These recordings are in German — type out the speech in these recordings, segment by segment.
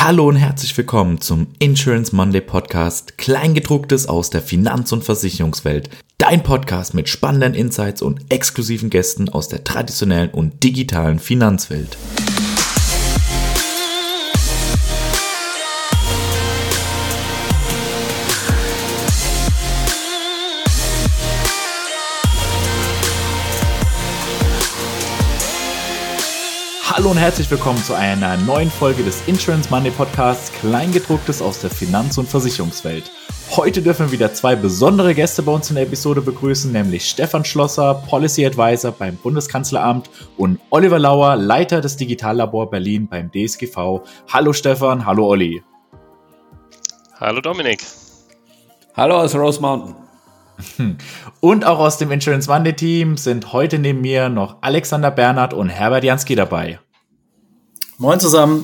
Hallo und herzlich willkommen zum Insurance Monday Podcast, Kleingedrucktes aus der Finanz- und Versicherungswelt. Dein Podcast mit spannenden Insights und exklusiven Gästen aus der traditionellen und digitalen Finanzwelt. Hallo und herzlich willkommen zu einer neuen Folge des Insurance Monday Podcasts, Kleingedrucktes aus der Finanz- und Versicherungswelt. Heute dürfen wir wieder zwei besondere Gäste bei uns in der Episode begrüßen, nämlich Stefan Schlosser, Policy Advisor beim Bundeskanzleramt und Oliver Lauer, Leiter des Digitallabor Berlin beim DSGV. Hallo Stefan, hallo Olli. Hallo Dominik. Hallo aus Rose Mountain. Und auch aus dem Insurance Monday Team sind heute neben mir noch Alexander Bernhard und Herbert Jansky dabei. Moin zusammen.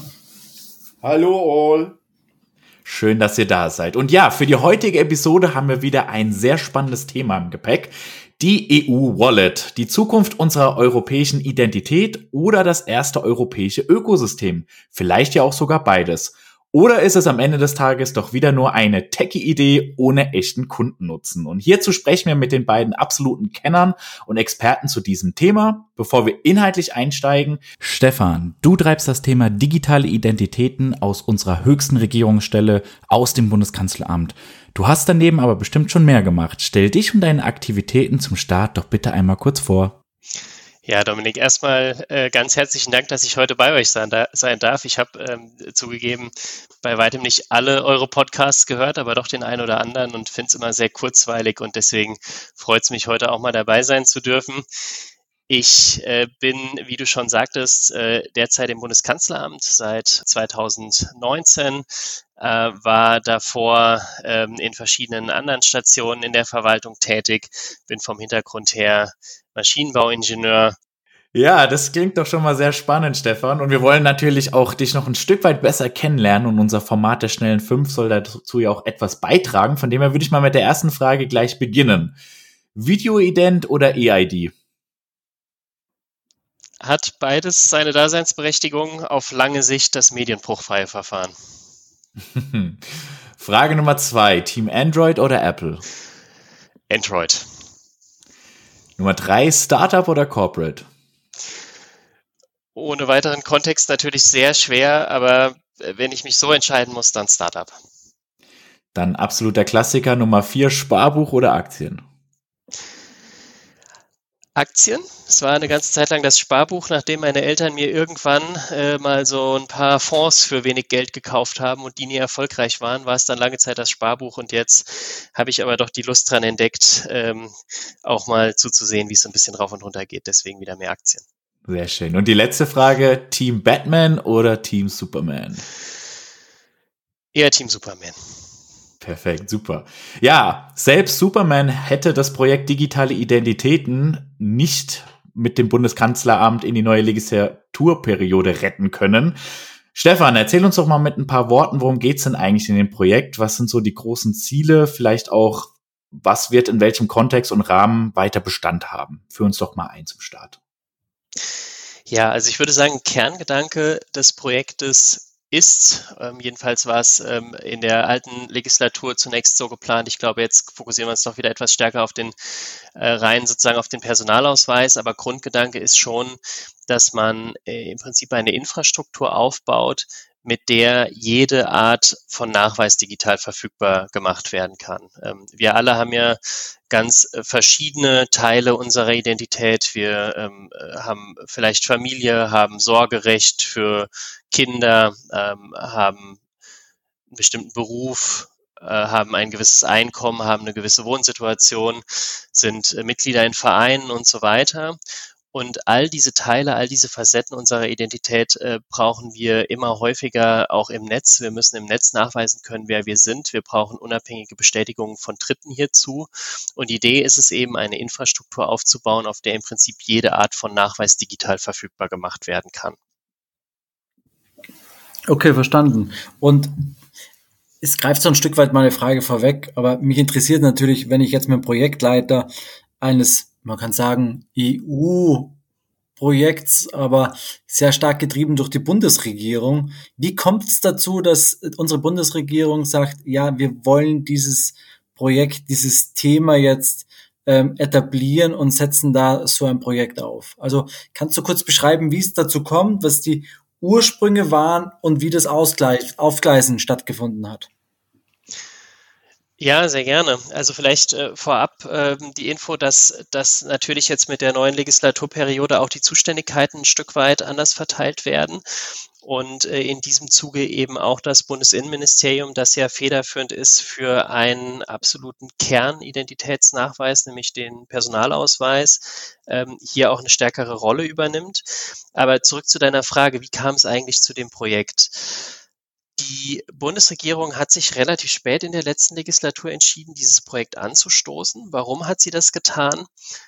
Hallo all. Schön, dass ihr da seid. Und ja, für die heutige Episode haben wir wieder ein sehr spannendes Thema im Gepäck. Die EU-Wallet, die Zukunft unserer europäischen Identität oder das erste europäische Ökosystem. Vielleicht ja auch sogar beides. Oder ist es am Ende des Tages doch wieder nur eine Techie-Idee ohne echten Kundennutzen? Und hierzu sprechen wir mit den beiden absoluten Kennern und Experten zu diesem Thema. Bevor wir inhaltlich einsteigen, Stefan, du treibst das Thema digitale Identitäten aus unserer höchsten Regierungsstelle, aus dem Bundeskanzleramt. Du hast daneben aber bestimmt schon mehr gemacht. Stell dich und deine Aktivitäten zum Start doch bitte einmal kurz vor. Ja, Dominik, erstmal ganz herzlichen Dank, dass ich heute bei euch sein darf. Ich habe zugegeben bei weitem nicht alle eure Podcasts gehört, aber doch den einen oder anderen und finde es immer sehr kurzweilig und deswegen freut es mich, heute auch mal dabei sein zu dürfen. Ich bin, wie du schon sagtest, derzeit im Bundeskanzleramt seit 2019, war davor in verschiedenen anderen Stationen in der Verwaltung tätig, bin vom Hintergrund her Maschinenbauingenieur. Ja, das klingt doch schon mal sehr spannend, Stefan. Und wir wollen natürlich auch dich noch ein Stück weit besser kennenlernen und unser Format der Schnellen 5 soll dazu ja auch etwas beitragen. Von dem her würde ich mal mit der ersten Frage gleich beginnen. Videoident oder EID? Hat beides seine Daseinsberechtigung, auf lange Sicht das medienbruchfreie Verfahren. Frage Nummer 2, Team Android oder Apple? Android. Nummer 3, Startup oder Corporate? Ohne weiteren Kontext natürlich sehr schwer, aber wenn ich mich so entscheiden muss, dann Startup. Dann absoluter Klassiker, Nummer 4, Sparbuch oder Aktien? Aktien. Es war eine ganze Zeit lang das Sparbuch, nachdem meine Eltern mir irgendwann mal so ein paar Fonds für wenig Geld gekauft haben und die nie erfolgreich waren, war es dann lange Zeit das Sparbuch und jetzt habe ich aber doch die Lust dran entdeckt, auch mal zuzusehen, wie es so ein bisschen rauf und runter geht, deswegen wieder mehr Aktien. Sehr schön. Und die letzte Frage, Team Batman oder Team Superman? Eher Team Superman. Perfekt, super. Ja, selbst Superman hätte das Projekt digitale Identitäten nicht mit dem Bundeskanzleramt in die neue Legislaturperiode retten können. Stefan, erzähl uns doch mal mit ein paar Worten, worum geht's denn eigentlich in dem Projekt? Was sind so die großen Ziele? Vielleicht auch, was wird in welchem Kontext und Rahmen weiter Bestand haben? Führ uns doch mal ein zum Start. Ja, also ich würde sagen, Kerngedanke des Projektes ist, jedenfalls war es in der alten Legislatur zunächst so geplant. Ich glaube, jetzt fokussieren wir uns doch wieder etwas stärker auf den rein sozusagen auf den Personalausweis. Aber Grundgedanke ist schon, dass man im Prinzip eine Infrastruktur aufbaut, mit der jede Art von Nachweis digital verfügbar gemacht werden kann. Wir alle haben ja ganz verschiedene Teile unserer Identität. Wir haben vielleicht Familie, haben Sorgerecht für Kinder, haben einen bestimmten Beruf, haben ein gewisses Einkommen, haben eine gewisse Wohnsituation, sind Mitglieder in Vereinen und so weiter. Und all diese Teile, all diese Facetten unserer Identität brauchen wir immer häufiger auch im Netz. Wir müssen im Netz nachweisen können, wer wir sind. Wir brauchen unabhängige Bestätigungen von Dritten hierzu. Und die Idee ist es eben, eine Infrastruktur aufzubauen, auf der im Prinzip jede Art von Nachweis digital verfügbar gemacht werden kann. Okay, verstanden. Und es greift so ein Stück weit meine Frage vorweg, aber mich interessiert natürlich, wenn ich jetzt mit dem Projektleiter eines, man kann sagen, EU Projekts, aber sehr stark getrieben durch die Bundesregierung. Wie kommt es dazu, dass unsere Bundesregierung sagt, ja, wir wollen dieses Projekt, dieses Thema jetzt etablieren und setzen da so ein Projekt auf? Also kannst du kurz beschreiben, wie es dazu kommt, was die Ursprünge waren und wie das Aufgleisen stattgefunden hat? Ja, sehr gerne. Also vielleicht vorab die Info, dass natürlich jetzt mit der neuen Legislaturperiode auch die Zuständigkeiten ein Stück weit anders verteilt werden und in diesem Zuge eben auch das Bundesinnenministerium, das ja federführend ist für einen absoluten Kernidentitätsnachweis, nämlich den Personalausweis, hier auch eine stärkere Rolle übernimmt. Aber zurück zu deiner Frage, wie kam es eigentlich zu dem Projekt? Die Bundesregierung hat sich relativ spät in der letzten Legislatur entschieden, dieses Projekt anzustoßen. Warum hat sie das getan?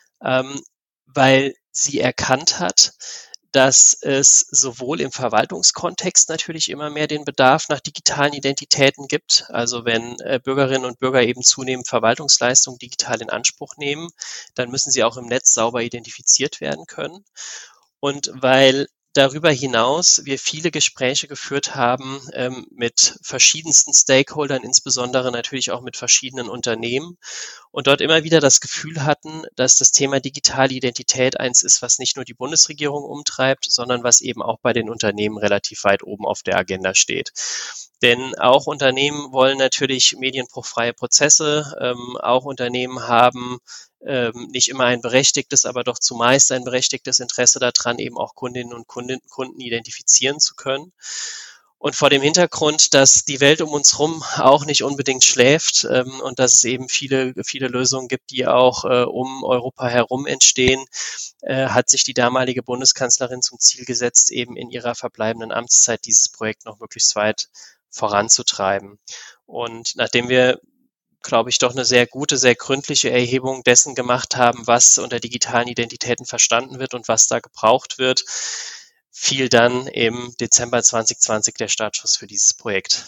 Weil sie erkannt hat, dass es sowohl im Verwaltungskontext natürlich immer mehr den Bedarf nach digitalen Identitäten gibt. Also wenn Bürgerinnen und Bürger eben zunehmend Verwaltungsleistungen digital in Anspruch nehmen, dann müssen sie auch im Netz sauber identifiziert werden können. Und weil darüber hinaus wir viele Gespräche geführt haben mit verschiedensten Stakeholdern, insbesondere natürlich auch mit verschiedenen Unternehmen und dort immer wieder das Gefühl hatten, dass das Thema digitale Identität eins ist, was nicht nur die Bundesregierung umtreibt, sondern was eben auch bei den Unternehmen relativ weit oben auf der Agenda steht. Denn auch Unternehmen wollen natürlich medienbruchfreie Prozesse, auch Unternehmen haben nicht immer ein berechtigtes, aber doch zumeist ein berechtigtes Interesse daran, eben auch Kundinnen und Kunden identifizieren zu können. Und vor dem Hintergrund, dass die Welt um uns herum auch nicht unbedingt schläft und dass es eben viele Lösungen gibt, die auch um Europa herum entstehen, hat sich die damalige Bundeskanzlerin zum Ziel gesetzt, eben in ihrer verbleibenden Amtszeit dieses Projekt noch möglichst weit voranzutreiben. Und nachdem wir, glaube ich, doch eine sehr gute, sehr gründliche Erhebung dessen gemacht haben, was unter digitalen Identitäten verstanden wird und was da gebraucht wird, fiel dann im Dezember 2020 der Startschuss für dieses Projekt.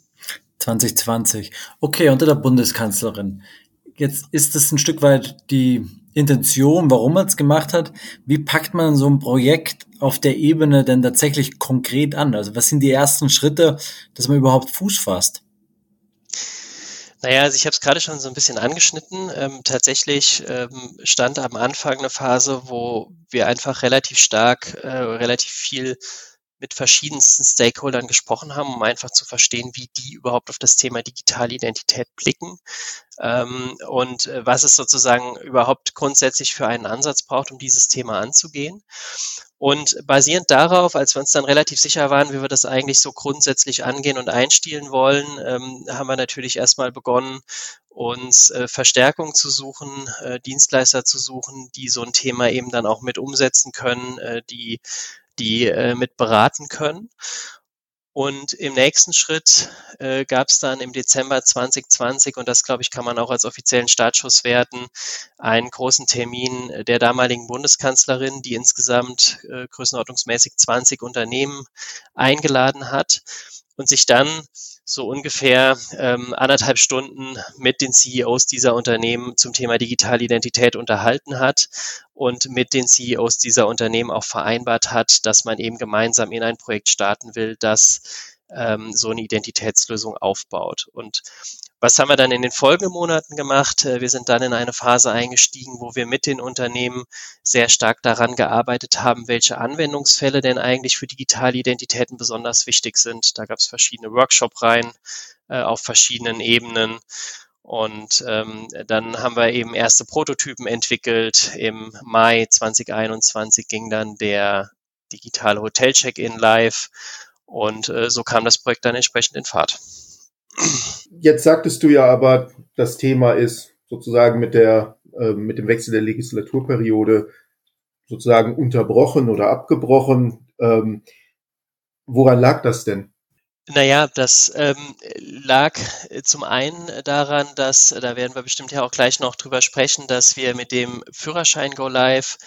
2020. Okay, unter der Bundeskanzlerin. Jetzt ist das ein Stück weit die Intention, warum man es gemacht hat. Wie packt man so ein Projekt auf der Ebene denn tatsächlich konkret an? Also was sind die ersten Schritte, dass man überhaupt Fuß fasst? Naja, also ich habe es gerade schon so ein bisschen angeschnitten. Tatsächlich stand am Anfang eine Phase, wo wir einfach relativ viel mit verschiedensten Stakeholdern gesprochen haben, um einfach zu verstehen, wie die überhaupt auf das Thema digitale Identität blicken und was es sozusagen überhaupt grundsätzlich für einen Ansatz braucht, um dieses Thema anzugehen. Und basierend darauf, als wir uns dann relativ sicher waren, wie wir das eigentlich so grundsätzlich angehen und einstielen wollen, haben wir natürlich erstmal begonnen, uns Verstärkung zu suchen, Dienstleister zu suchen, die so ein Thema eben dann auch mit umsetzen können, die mit beraten können. Und im nächsten Schritt gab es dann im Dezember 2020, und das, glaube ich, kann man auch als offiziellen Startschuss werten, einen großen Termin der damaligen Bundeskanzlerin, die insgesamt größenordnungsmäßig 20 Unternehmen eingeladen hat und sich dann so ungefähr 1,5 Stunden mit den CEOs dieser Unternehmen zum Thema digitale Identität unterhalten hat und mit den CEOs dieser Unternehmen auch vereinbart hat, dass man eben gemeinsam in ein Projekt starten will, das so eine Identitätslösung aufbaut. Und was haben wir dann in den folgenden Monaten gemacht? Wir sind dann in eine Phase eingestiegen, wo wir mit den Unternehmen sehr stark daran gearbeitet haben, welche Anwendungsfälle denn eigentlich für digitale Identitäten besonders wichtig sind. Da gab es verschiedene Workshop-Reihen auf verschiedenen Ebenen. Und dann haben wir eben erste Prototypen entwickelt. Im Mai 2021 ging dann der digitale Hotel-Check-in live. Und so kam das Projekt dann entsprechend in Fahrt. Jetzt sagtest du ja aber, das Thema ist sozusagen mit dem Wechsel der Legislaturperiode sozusagen unterbrochen oder abgebrochen. Woran lag das denn? Naja, das lag zum einen daran, dass, da werden wir bestimmt ja auch gleich noch drüber sprechen, dass wir mit dem Führerschein Go Live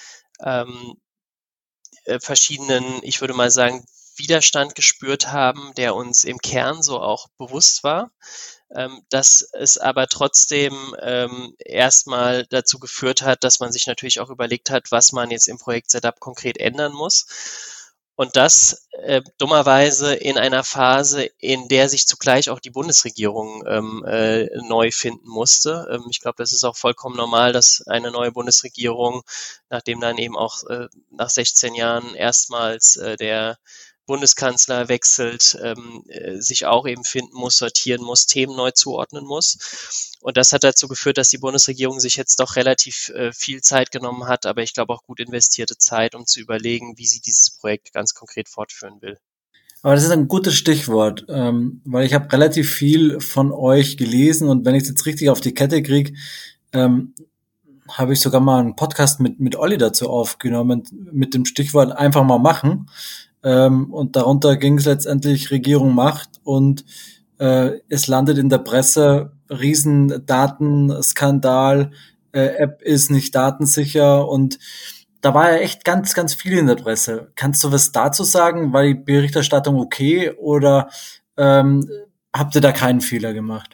verschiedenen, ich würde mal sagen, Widerstand gespürt haben, der uns im Kern so auch bewusst war. dass es aber trotzdem erstmal dazu geführt hat, dass man sich natürlich auch überlegt hat, was man jetzt im Projekt-Setup konkret ändern muss. Und das dummerweise in einer Phase, in der sich zugleich auch die Bundesregierung neu finden musste. Ich glaube, das ist auch vollkommen normal, dass eine neue Bundesregierung, nachdem dann eben auch nach 16 Jahren erstmals der Bundeskanzler wechselt, sich auch eben finden muss, sortieren muss, Themen neu zuordnen muss. Und das hat dazu geführt, dass die Bundesregierung sich jetzt doch relativ viel Zeit genommen hat, aber ich glaube auch gut investierte Zeit, um zu überlegen, wie sie dieses Projekt ganz konkret fortführen will. Aber das ist ein gutes Stichwort, weil ich habe relativ viel von euch gelesen und wenn ich es jetzt richtig auf die Kette kriege, habe ich sogar mal einen Podcast mit Olli dazu aufgenommen, mit dem Stichwort einfach mal machen. Und darunter ging es letztendlich Regierung macht und es landet in der Presse, Riesendatenskandal, App ist nicht datensicher und da war ja echt ganz, ganz viel in der Presse. Kannst du was dazu sagen? War die Berichterstattung okay oder habt ihr da keinen Fehler gemacht?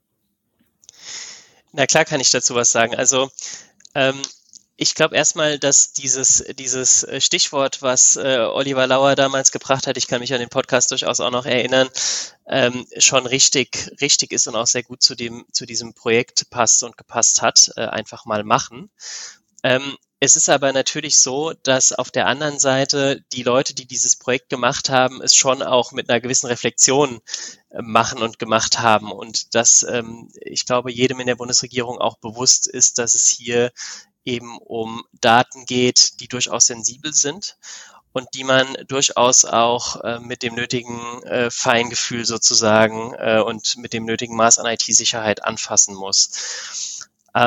Na klar kann ich dazu was sagen. Also ich glaube erstmal, dass dieses Stichwort, was Oliver Lauer damals gebracht hat, ich kann mich an den Podcast durchaus auch noch erinnern, schon richtig ist und auch sehr gut zu diesem Projekt passt und gepasst hat, einfach mal machen. Es ist aber natürlich so, dass auf der anderen Seite die Leute, die dieses Projekt gemacht haben, es schon auch mit einer gewissen Reflexion machen und gemacht haben und dass ich glaube, jedem in der Bundesregierung auch bewusst ist, dass es hier eben um Daten geht, die durchaus sensibel sind und die man durchaus auch mit dem nötigen Feingefühl sozusagen und mit dem nötigen Maß an IT-Sicherheit anfassen muss.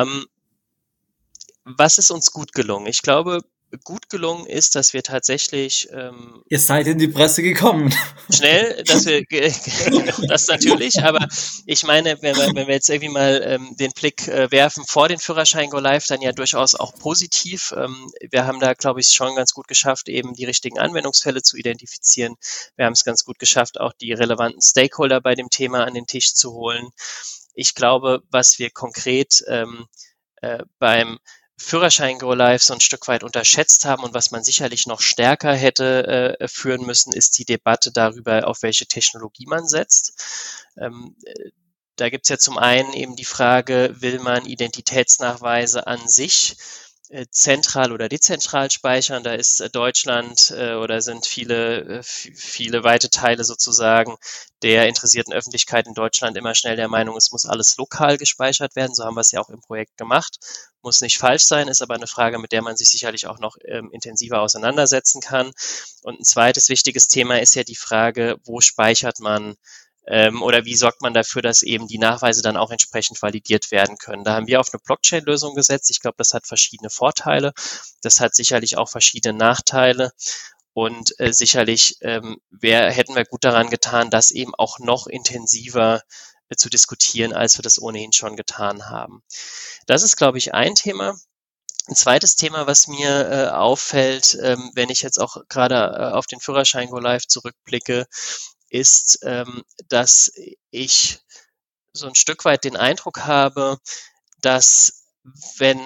Was ist uns gut gelungen? Ich glaube, gut gelungen ist, dass wir tatsächlich ihr seid in die Presse gekommen. Schnell, dass wir das natürlich, aber ich meine, wenn wir jetzt irgendwie mal den Blick werfen vor den Führerschein Go Live, dann ja durchaus auch positiv. Wir haben da, glaube ich, schon ganz gut geschafft, eben die richtigen Anwendungsfälle zu identifizieren. Wir haben es ganz gut geschafft, auch die relevanten Stakeholder bei dem Thema an den Tisch zu holen. Ich glaube, was wir konkret beim Führerschein Go Live so ein Stück weit unterschätzt haben und was man sicherlich noch stärker hätte führen müssen, ist die Debatte darüber, auf welche Technologie man setzt. Da gibt's ja zum einen eben die Frage, will man Identitätsnachweise an sich zentral oder dezentral speichern? Da ist Deutschland oder sind viele weite Teile sozusagen der interessierten Öffentlichkeit in Deutschland immer schnell der Meinung, es muss alles lokal gespeichert werden. So haben wir es ja auch im Projekt gemacht. Muss nicht falsch sein, ist aber eine Frage, mit der man sich sicherlich auch noch intensiver auseinandersetzen kann. Und ein zweites wichtiges Thema ist ja die Frage, wo speichert man oder wie sorgt man dafür, dass eben die Nachweise dann auch entsprechend validiert werden können. Da haben wir auf eine Blockchain-Lösung gesetzt. Ich glaube, das hat verschiedene Vorteile. Das hat sicherlich auch verschiedene Nachteile. Und sicherlich hätten wir gut daran getan, das eben auch noch intensiver zu diskutieren, als wir das ohnehin schon getan haben. Das ist, glaube ich, ein Thema. Ein zweites Thema, was mir auffällt, wenn ich jetzt auch gerade auf den Führerschein Go Live zurückblicke, ist, dass ich so ein Stück weit den Eindruck habe, dass wenn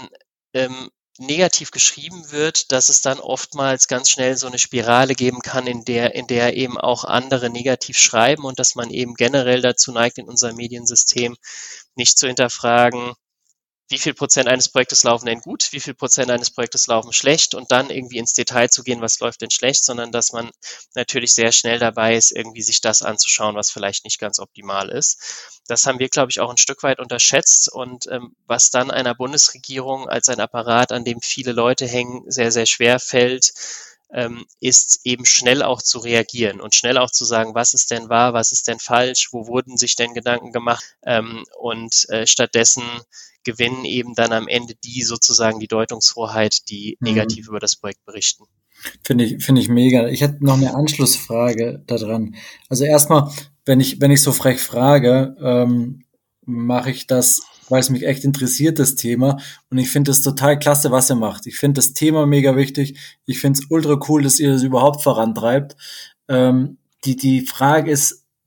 negativ geschrieben wird, dass es dann oftmals ganz schnell so eine Spirale geben kann, in der eben auch andere negativ schreiben und dass man eben generell dazu neigt, in unserem Mediensystem nicht zu hinterfragen, wie viel Prozent eines Projektes laufen denn gut, wie viel Prozent eines Projektes laufen schlecht und dann irgendwie ins Detail zu gehen, was läuft denn schlecht, sondern dass man natürlich sehr schnell dabei ist, irgendwie sich das anzuschauen, was vielleicht nicht ganz optimal ist. Das haben wir, glaube ich, auch ein Stück weit unterschätzt und was dann einer Bundesregierung als ein Apparat, an dem viele Leute hängen, sehr, sehr schwer fällt, ist eben schnell auch zu reagieren und schnell auch zu sagen, was ist denn wahr, was ist denn falsch, wo wurden sich denn Gedanken gemacht und stattdessen gewinnen eben dann am Ende die sozusagen die Deutungshoheit, die negativ über das Projekt berichten. Finde ich mega. Ich hätte noch eine Anschlussfrage daran. Also erstmal, wenn ich so frech frage, mache ich das, weil es mich echt interessiert, das Thema. Und ich finde es total klasse, was ihr macht. Ich finde das Thema mega wichtig. Ich finde es ultra cool, dass ihr das überhaupt vorantreibt. Die Frage ist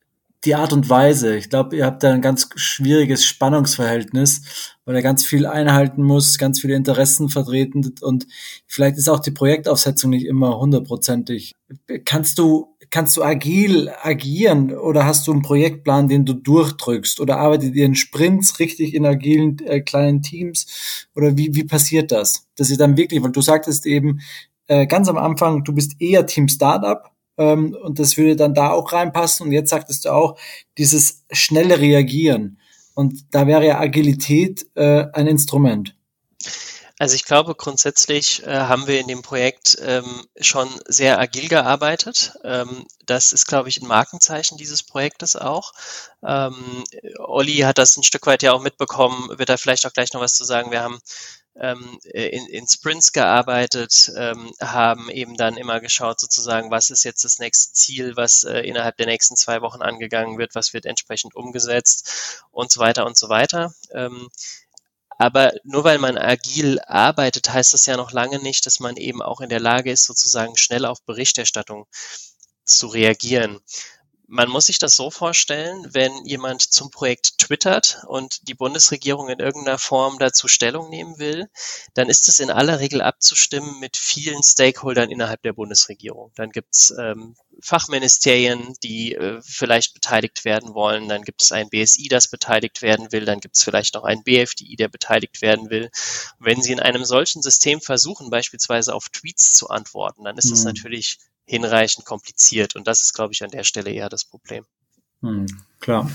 die Art und Weise. Ich glaube, ihr habt da ein ganz schwieriges Spannungsverhältnis, weil er ganz viel einhalten muss, ganz viele Interessen vertreten und vielleicht ist auch die Projektaufsetzung nicht immer 100%. Kannst du agil agieren oder hast du einen Projektplan, den du durchdrückst oder arbeitet ihr in Sprints richtig in agilen kleinen Teams oder wie passiert das? Dass ihr dann wirklich, weil du sagtest eben ganz am Anfang, du bist eher Team Startup, und das würde dann da auch reinpassen. Und jetzt sagtest du auch, dieses schnelle Reagieren. Und da wäre ja Agilität ein Instrument. Also ich glaube, grundsätzlich haben wir in dem Projekt schon sehr agil gearbeitet. Das ist, glaube ich, ein Markenzeichen dieses Projektes auch. Olli hat das ein Stück weit ja auch mitbekommen, wird da vielleicht auch gleich noch was zu sagen. Wir haben in Sprints gearbeitet, haben eben dann immer geschaut sozusagen, was ist jetzt das nächste Ziel, was innerhalb der nächsten 2 Wochen angegangen wird, was wird entsprechend umgesetzt und so weiter und so weiter. Aber nur weil man agil arbeitet, heißt das ja noch lange nicht, dass man eben auch in der Lage ist, sozusagen schnell auf Berichterstattung zu reagieren. Man muss sich das so vorstellen, wenn jemand zum Projekt twittert und die Bundesregierung in irgendeiner Form dazu Stellung nehmen will, dann ist es in aller Regel abzustimmen mit vielen Stakeholdern innerhalb der Bundesregierung. Dann gibt's Fachministerien, die vielleicht beteiligt werden wollen. Dann gibt es ein BSI, das beteiligt werden will. Dann gibt es vielleicht noch ein BFDI, der beteiligt werden will. Und wenn Sie in einem solchen System versuchen, beispielsweise auf Tweets zu antworten, dann ist es natürlich hinreichend kompliziert. Und das ist, glaube ich, an der Stelle eher das Problem. Klar.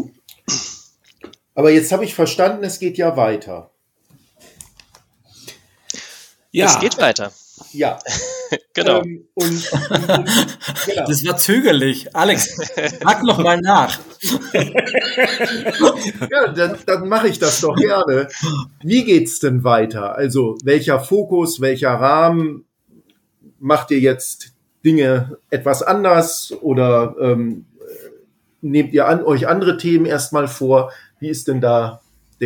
Aber jetzt habe ich verstanden, es geht ja weiter. Ja. Es geht weiter. Ja. Genau. Genau. Das war zögerlich. Alex, frag noch mal nach. Ja, dann mache ich das doch gerne. Wie geht's denn weiter? Also welcher Fokus, welcher Rahmen? Macht ihr jetzt Dinge etwas anders oder nehmt ihr euch andere Themen erstmal vor? Wie ist denn da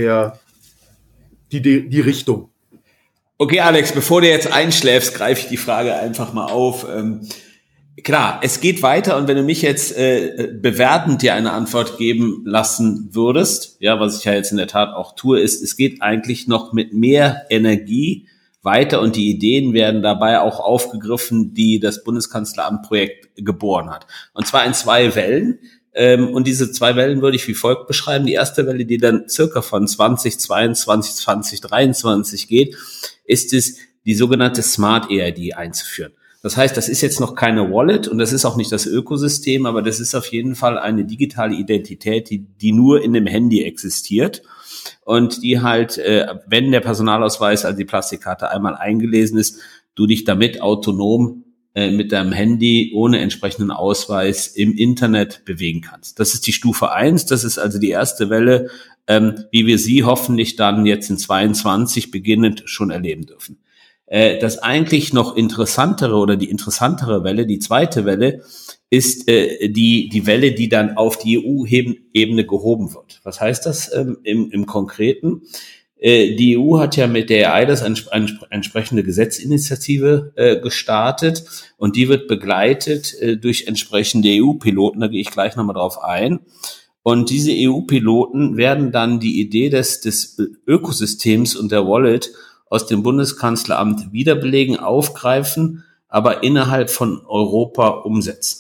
die Richtung? Okay, Alex, bevor du jetzt einschläfst, greife ich die Frage einfach mal auf. Klar, es geht weiter und wenn du mich jetzt bewertend dir eine Antwort geben lassen würdest, ja, was ich ja jetzt in der Tat auch tue, ist, es geht eigentlich noch mit mehr Energie weiter und die Ideen werden dabei auch aufgegriffen, die das Bundeskanzleramt-Projekt geboren hat. Und zwar in 2 Wellen. Und diese 2 Wellen würde ich wie folgt beschreiben. Die erste Welle, die dann circa von 2022, 2023 geht, ist es, die sogenannte Smart EID einzuführen. Das heißt, das ist jetzt noch keine Wallet und das ist auch nicht das Ökosystem, aber das ist auf jeden Fall eine digitale Identität, die nur in dem Handy existiert. Und die halt, wenn der Personalausweis, also die Plastikkarte einmal eingelesen ist, du dich damit autonom mit deinem Handy ohne entsprechenden Ausweis im Internet bewegen kannst. Das ist die Stufe 1, das ist also die erste Welle, wie wir sie hoffentlich dann jetzt in 22 beginnend schon erleben dürfen. Das eigentlich noch interessantere oder die interessantere Welle, die zweite Welle, ist die Welle, die dann auf die EU-Ebene gehoben wird. Was heißt das im Konkreten? Die EU hat ja mit der EIDAS eine entsprechende Gesetzinitiative gestartet und die wird begleitet durch entsprechende EU-Piloten, da gehe ich gleich nochmal drauf ein. Und diese EU-Piloten werden dann die Idee des Ökosystems und der Wallet aus dem Bundeskanzleramt wiederbelegen, aufgreifen, aber innerhalb von Europa umsetzen.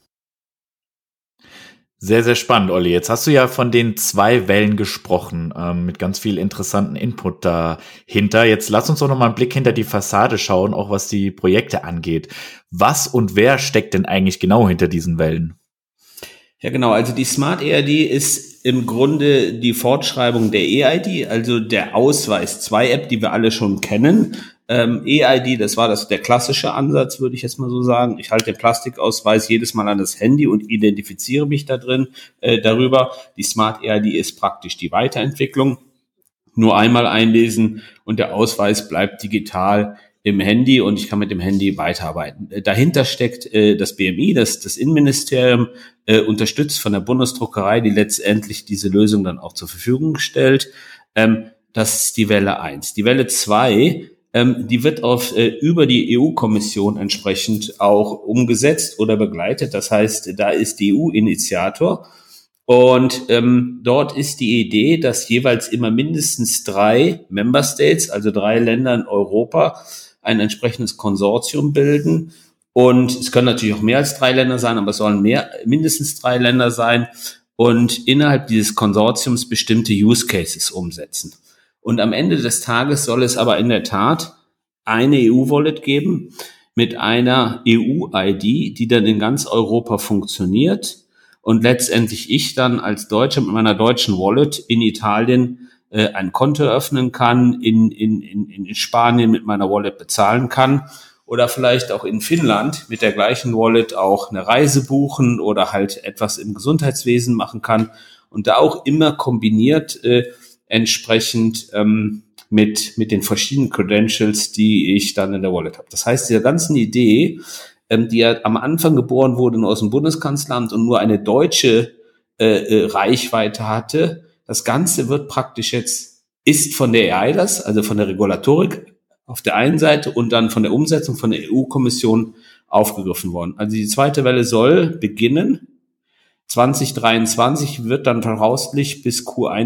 Sehr, sehr spannend, Olli. Jetzt hast du ja von den 2 Wellen gesprochen, mit ganz viel interessanten Input dahinter. Jetzt lass uns doch noch mal einen Blick hinter die Fassade schauen, auch was die Projekte angeht. Was und wer steckt denn eigentlich genau hinter diesen Wellen? Ja, genau. Also die Smart EID ist im Grunde die Fortschreibung der EID, also der Ausweis 2 App, die wir alle schon kennen. EID, das war der klassische Ansatz, würde ich jetzt mal so sagen. Ich halte den Plastikausweis jedes Mal an das Handy und identifiziere mich darüber. Die Smart EID ist praktisch die Weiterentwicklung. Nur einmal einlesen und der Ausweis bleibt digital im Handy und ich kann mit dem Handy weiterarbeiten. Dahinter steckt das BMI, das Innenministerium, unterstützt von der Bundesdruckerei, die letztendlich diese Lösung dann auch zur Verfügung stellt. Das ist die Welle 1. Die Welle 2, die wird über die EU-Kommission entsprechend auch umgesetzt oder begleitet. Das heißt, da ist die EU Initiator Und dort ist die Idee, dass jeweils immer mindestens 3 Member States, also 3 Länder in Europa, ein entsprechendes Konsortium bilden. Und es können natürlich auch mehr als 3 Länder sein, aber es sollen mindestens 3 Länder sein und innerhalb dieses Konsortiums bestimmte Use Cases umsetzen. Und am Ende des Tages soll es aber in der Tat eine EU-Wallet geben mit einer EU-ID, die dann in ganz Europa funktioniert und letztendlich ich dann als Deutscher mit meiner deutschen Wallet in Italien ein Konto öffnen kann, in Spanien mit meiner Wallet bezahlen kann oder vielleicht auch in Finnland mit der gleichen Wallet auch eine Reise buchen oder halt etwas im Gesundheitswesen machen kann und da auch immer kombiniert entsprechend mit den verschiedenen Credentials, die ich dann in der Wallet habe. Das heißt, diese ganzen Idee, die ja am Anfang geboren wurde nur aus dem Bundeskanzleramt und nur eine deutsche Reichweite hatte, das Ganze wird praktisch ist von der EIDAS, also von der Regulatorik auf der einen Seite und dann von der Umsetzung von der EU-Kommission aufgegriffen worden. Also die zweite Welle soll beginnen. 2023 wird dann voraussichtlich bis Q1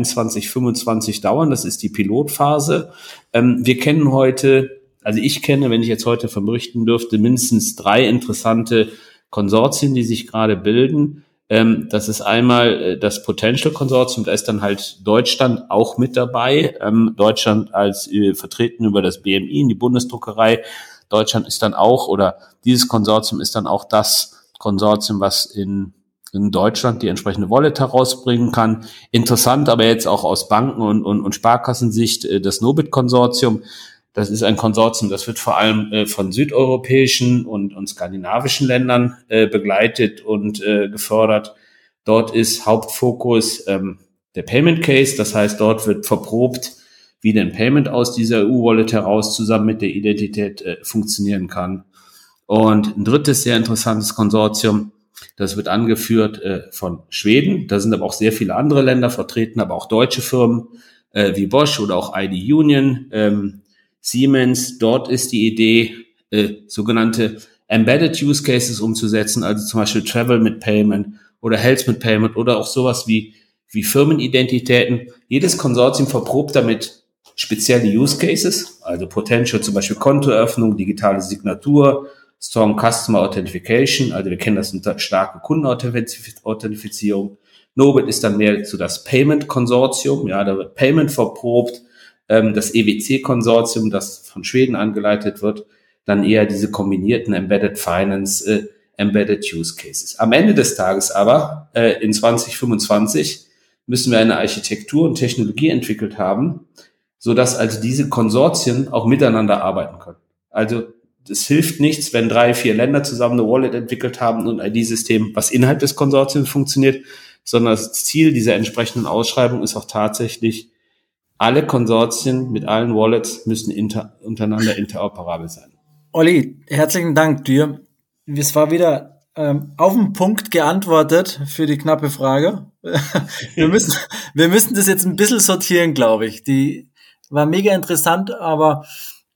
2025 dauern. Das ist die Pilotphase. Wir kennen heute, also ich kenne, wenn ich jetzt heute berichten dürfte, mindestens 3 interessante Konsortien, die sich gerade bilden. Das ist einmal das Potential Konsortium, da ist dann halt Deutschland auch mit dabei. Deutschland als vertreten über das BMI in die Bundesdruckerei. Deutschland ist dann auch, oder dieses Konsortium ist dann auch das Konsortium, was in Deutschland die entsprechende Wallet herausbringen kann. Interessant aber jetzt auch aus Banken- und Sparkassensicht das Nobit-Konsortium. Das ist ein Konsortium, das wird vor allem von südeuropäischen und skandinavischen Ländern begleitet und gefördert. Dort ist Hauptfokus der Payment Case. Das heißt, dort wird verprobt, wie denn Payment aus dieser EU-Wallet heraus zusammen mit der Identität funktionieren kann. Und ein drittes sehr interessantes Konsortium, das wird angeführt von Schweden. Da sind aber auch sehr viele andere Länder vertreten, aber auch deutsche Firmen wie Bosch oder auch ID Union, Siemens. Dort ist die Idee, sogenannte Embedded Use Cases umzusetzen, also zum Beispiel Travel mit Payment oder Health mit Payment oder auch sowas wie Firmenidentitäten. Jedes Konsortium verprobt damit spezielle Use Cases, also Potential zum Beispiel Kontoöffnung, digitale Signatur, Strong Customer Authentication, also wir kennen das unter starke Kundenauthentifizierung. Nobit ist dann mehr zu das Payment-Konsortium, ja, da wird Payment verprobt. Das EWC-Konsortium, das von Schweden angeleitet wird, dann eher diese kombinierten Embedded Finance, Embedded Use Cases. Am Ende des Tages aber, in 2025, müssen wir eine Architektur und Technologie entwickelt haben, sodass also diese Konsortien auch miteinander arbeiten können. Also es hilft nichts, wenn 3, 4 Länder zusammen eine Wallet entwickelt haben und ein ID-System, was innerhalb des Konsortiums funktioniert, sondern das Ziel dieser entsprechenden Ausschreibung ist auch tatsächlich, alle Konsortien mit allen Wallets müssen untereinander interoperabel sein. Olli, herzlichen Dank dir. Es war wieder auf den Punkt geantwortet für die knappe Frage. Wir müssen das jetzt ein bisschen sortieren, glaube ich. Die war mega interessant, aber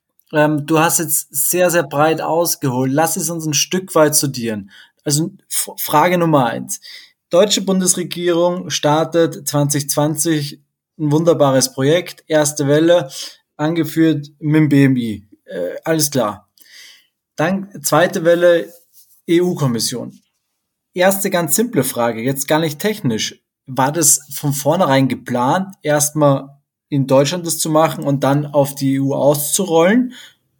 du hast jetzt sehr, sehr breit ausgeholt. Lass es uns ein Stück weit sortieren. Also Frage Nummer 1. Deutsche Bundesregierung startet 2020 ein wunderbares Projekt, erste Welle, angeführt mit dem BMI. Alles klar. Dann zweite Welle, EU-Kommission. Erste ganz simple Frage, jetzt gar nicht technisch. War das von vornherein geplant, erstmal in Deutschland das zu machen und dann auf die EU auszurollen?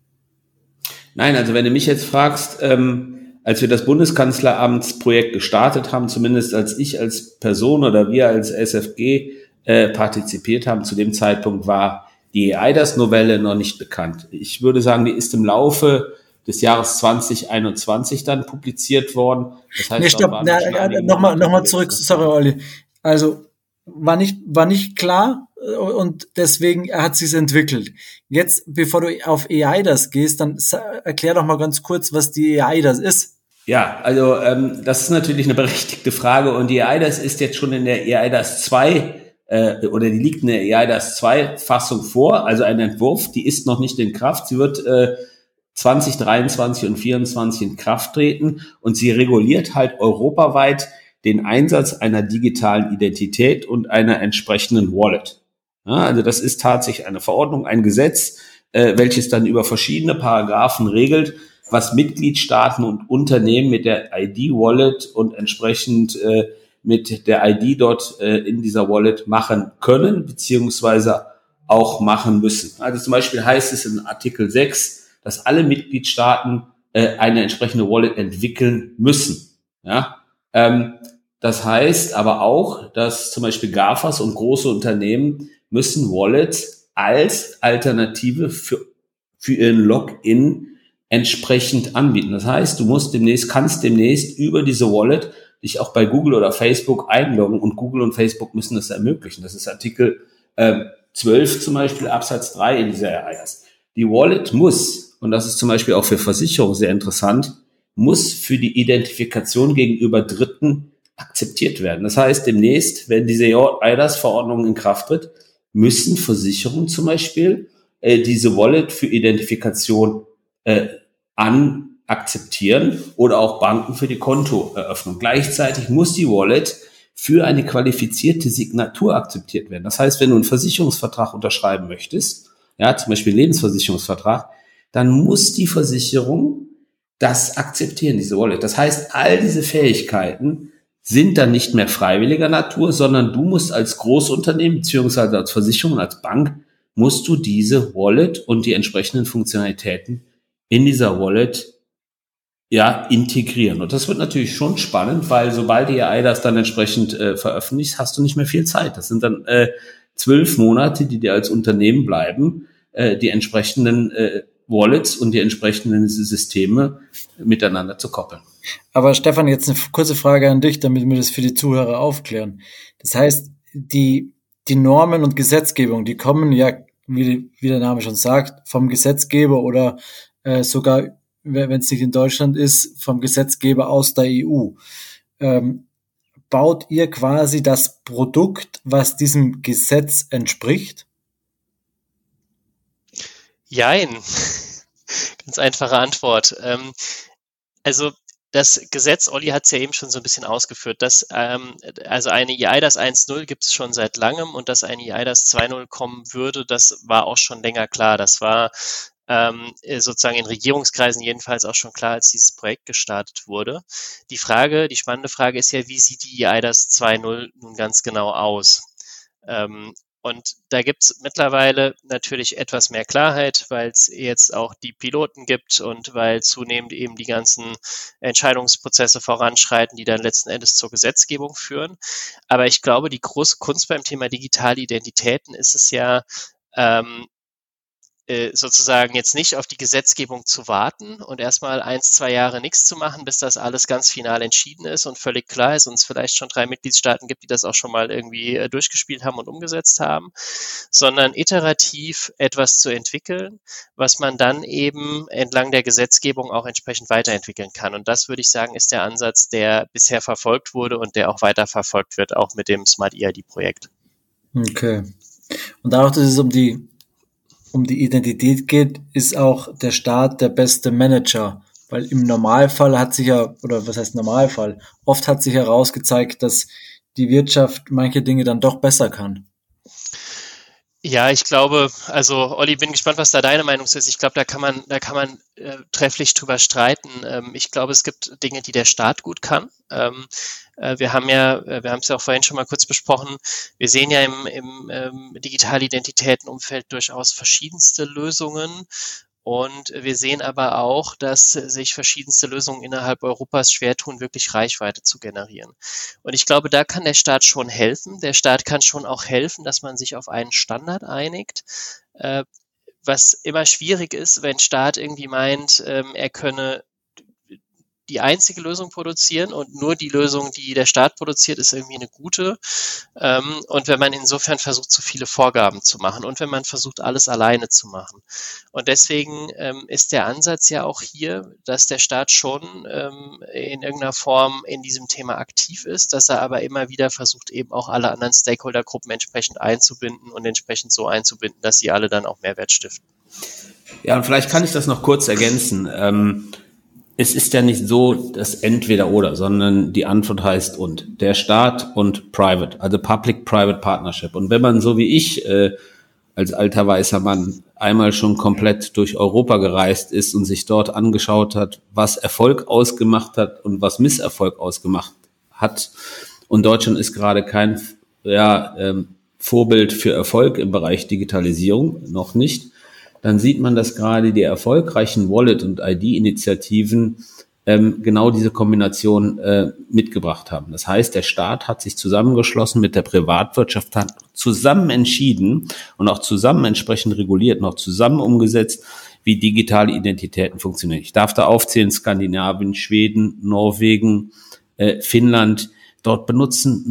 Nein, also wenn du mich jetzt fragst, als wir das Bundeskanzleramtsprojekt gestartet haben, zumindest als ich als Person oder wir als SFG partizipiert haben, zu dem Zeitpunkt war die EIDAS-Novelle noch nicht bekannt. Ich würde sagen, die ist im Laufe des Jahres 2021 dann publiziert worden. Das heißt, stopp, nochmal zurück, sorry, Olli. Also war nicht klar und deswegen hat sich's entwickelt. Jetzt, bevor du auf EIDAS gehst, dann erklär doch mal ganz kurz, was die EIDAS ist. Ja, also das ist natürlich eine berechtigte Frage und die EIDAS ist jetzt schon in der EIDAS 2 oder die liegt in der EIDAS 2 Fassung vor, also ein Entwurf, die ist noch nicht in Kraft. Sie wird 2023 und 2024 in Kraft treten und sie reguliert halt europaweit den Einsatz einer digitalen Identität und einer entsprechenden Wallet. Ja, also das ist tatsächlich eine Verordnung, ein Gesetz, welches dann über verschiedene Paragraphen regelt, was Mitgliedstaaten und Unternehmen mit der ID-Wallet und entsprechend mit der ID dort in dieser Wallet machen können, beziehungsweise auch machen müssen. Also zum Beispiel heißt es in Artikel 6, dass alle Mitgliedstaaten eine entsprechende Wallet entwickeln müssen. Ja? Das heißt aber auch, dass zum Beispiel GAFAs und große Unternehmen müssen Wallets als Alternative für ihren Login entsprechend anbieten. Das heißt, kannst demnächst über diese Wallet dich auch bei Google oder Facebook einloggen und Google und Facebook müssen das ermöglichen. Das ist Artikel 12 zum Beispiel Absatz 3 in dieser RIAS. Die Wallet muss, und das ist zum Beispiel auch für Versicherungen sehr interessant, muss für die Identifikation gegenüber Dritten akzeptiert werden. Das heißt, demnächst, wenn diese eIDAS-Verordnung in Kraft tritt, müssen Versicherungen zum Beispiel diese Wallet für Identifikation akzeptieren oder auch Banken für die Kontoeröffnung. Gleichzeitig muss die Wallet für eine qualifizierte Signatur akzeptiert werden. Das heißt, wenn du einen Versicherungsvertrag unterschreiben möchtest, ja, zum Beispiel einen Lebensversicherungsvertrag, dann muss die Versicherung das akzeptieren, diese Wallet. Das heißt, all diese Fähigkeiten sind dann nicht mehr freiwilliger Natur, sondern du musst als Großunternehmen beziehungsweise als Versicherung, als Bank, musst du diese Wallet und die entsprechenden Funktionalitäten in dieser Wallet integrieren. Und das wird natürlich schon spannend, weil sobald die AI das dann entsprechend veröffentlicht, hast du nicht mehr viel Zeit. Das sind dann 12 Monate, die dir als Unternehmen bleiben, die entsprechenden Wallets und die entsprechenden Systeme miteinander zu koppeln. Aber Stefan, jetzt eine kurze Frage an dich, damit wir das für die Zuhörer aufklären. Das heißt, die Normen und Gesetzgebung, die kommen ja, wie der Name schon sagt, vom Gesetzgeber oder sogar, wenn es nicht in Deutschland ist, vom Gesetzgeber aus der EU. Baut ihr quasi das Produkt, was diesem Gesetz entspricht? Jein. Ganz einfache Antwort. Also das Gesetz, Olli hat es ja eben schon so ein bisschen ausgeführt, dass also eine eIDAS 1.0 gibt es schon seit langem und dass eine eIDAS 2.0 kommen würde, das war auch schon länger klar. Das war sozusagen in Regierungskreisen jedenfalls auch schon klar, als dieses Projekt gestartet wurde. Die spannende Frage ist ja, wie sieht die eIDAS 2.0 nun ganz genau aus? Und da gibt's mittlerweile natürlich etwas mehr Klarheit, weil es jetzt auch die Piloten gibt und weil zunehmend eben die ganzen Entscheidungsprozesse voranschreiten, die dann letzten Endes zur Gesetzgebung führen. Aber ich glaube, die große Kunst beim Thema digitale Identitäten ist es ja, sozusagen jetzt nicht auf die Gesetzgebung zu warten und erstmal 1-2 Jahre nichts zu machen, bis das alles ganz final entschieden ist und völlig klar ist und es vielleicht schon 3 Mitgliedstaaten gibt, die das auch schon mal irgendwie durchgespielt haben und umgesetzt haben, sondern iterativ etwas zu entwickeln, was man dann eben entlang der Gesetzgebung auch entsprechend weiterentwickeln kann. Und das, würde ich sagen, ist der Ansatz, der bisher verfolgt wurde und der auch weiter verfolgt wird, auch mit dem Smart EID-Projekt. Okay. Und dadurch, dass es um die Identität geht, ist auch der Staat der beste Manager. Weil im Normalfall hat sich ja, oder was heißt Normalfall, oft hat sich herausgezeigt, dass die Wirtschaft manche Dinge dann doch besser kann. Ja, ich glaube, also Olli, bin gespannt, was da deine Meinung ist. Ich glaube, da kann man trefflich drüber streiten. Ich glaube, es gibt Dinge, die der Staat gut kann. Wir haben es ja auch vorhin schon mal kurz besprochen. Wir sehen ja im Digital-Identitäten-Umfeld durchaus verschiedenste Lösungen. Und wir sehen aber auch, dass sich verschiedenste Lösungen innerhalb Europas schwer tun, wirklich Reichweite zu generieren. Und ich glaube, da kann der Staat schon helfen. Der Staat kann schon auch helfen, dass man sich auf einen Standard einigt, was immer schwierig ist, wenn Staat irgendwie meint, er könne die einzige Lösung produzieren und nur die Lösung, die der Staat produziert, ist irgendwie eine gute. Und wenn man insofern versucht, zu viele Vorgaben zu machen und wenn man versucht, alles alleine zu machen. Und deswegen ist der Ansatz ja auch hier, dass der Staat schon in irgendeiner Form in diesem Thema aktiv ist, dass er aber immer wieder versucht, eben auch alle anderen Stakeholdergruppen entsprechend einzubinden und entsprechend so einzubinden, dass sie alle dann auch Mehrwert stiften. Ja, und vielleicht kann ich das noch kurz ergänzen. es ist ja nicht so das Entweder-Oder, sondern die Antwort heißt und. Der Staat und Private, also Public-Private Partnership. Und wenn man so wie ich als alter weißer Mann einmal schon komplett durch Europa gereist ist und sich dort angeschaut hat, was Erfolg ausgemacht hat und was Misserfolg ausgemacht hat, und Deutschland ist gerade kein Vorbild für Erfolg im Bereich Digitalisierung, noch nicht, dann sieht man, dass gerade die erfolgreichen Wallet- und ID-Initiativen genau diese Kombination mitgebracht haben. Das heißt, der Staat hat sich zusammengeschlossen mit der Privatwirtschaft, hat zusammen entschieden und auch zusammen entsprechend reguliert und auch zusammen umgesetzt, wie digitale Identitäten funktionieren. Ich darf da aufzählen: Skandinavien, Schweden, Norwegen, Finnland. Dort benutzen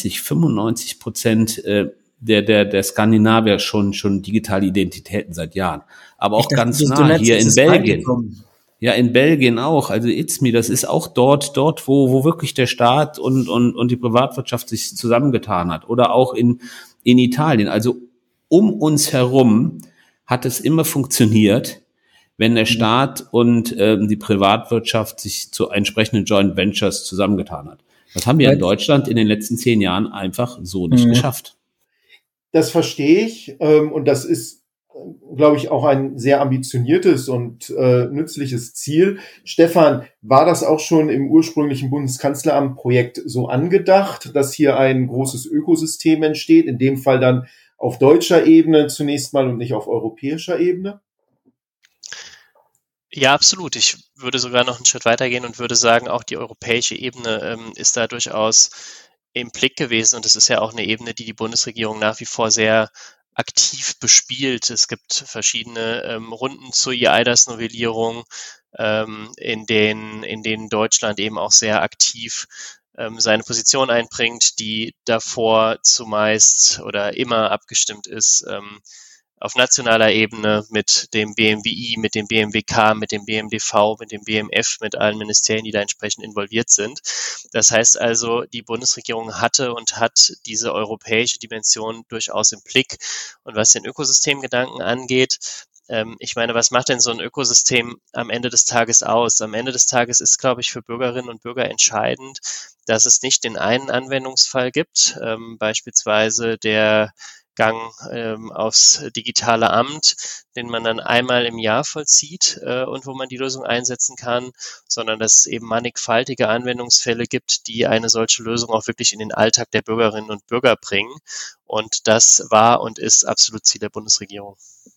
95% der Skandinavier schon digitale Identitäten seit Jahren. Aber auch ganz nah hier in Belgien. Ja, in Belgien auch. Also ITSMI, das ist auch dort, wo wirklich der Staat und die Privatwirtschaft sich zusammengetan hat. Oder auch in Italien. Also um uns herum hat es immer funktioniert, wenn der Staat und die Privatwirtschaft sich zu entsprechenden Joint Ventures zusammengetan hat. Das haben wir in Deutschland in den letzten 10 Jahren einfach so nicht geschafft. Das verstehe ich, und das ist, glaube ich, auch ein sehr ambitioniertes und nützliches Ziel. Stefan, war das auch schon im ursprünglichen Bundeskanzleramt-Projekt so angedacht, dass hier ein großes Ökosystem entsteht, in dem Fall dann auf deutscher Ebene zunächst mal und nicht auf europäischer Ebene? Ja, absolut. Ich würde sogar noch einen Schritt weitergehen und würde sagen, auch die europäische Ebene ist da durchaus im Blick gewesen. Und es ist ja auch eine Ebene, die die Bundesregierung nach wie vor sehr aktiv bespielt. Es gibt verschiedene Runden zur eIDAS-Novellierung, in denen Deutschland eben auch sehr aktiv seine Position einbringt, die davor zumeist oder immer abgestimmt ist auf nationaler Ebene mit dem BMWI, mit dem BMWK, mit dem BMDV, mit dem BMF, mit allen Ministerien, die da entsprechend involviert sind. Das heißt also, die Bundesregierung hatte und hat diese europäische Dimension durchaus im Blick. Und was den Ökosystemgedanken angeht, ich meine, was macht denn so ein Ökosystem am Ende des Tages aus? Am Ende des Tages ist, glaube ich, für Bürgerinnen und Bürger entscheidend, dass es nicht den einen Anwendungsfall gibt, beispielsweise der Gang aufs digitale Amt, den man dann einmal im Jahr vollzieht und wo man die Lösung einsetzen kann, sondern dass es eben mannigfaltige Anwendungsfälle gibt, die eine solche Lösung auch wirklich in den Alltag der Bürgerinnen und Bürger bringen. Und das war und ist absolut Ziel der Bundesregierung.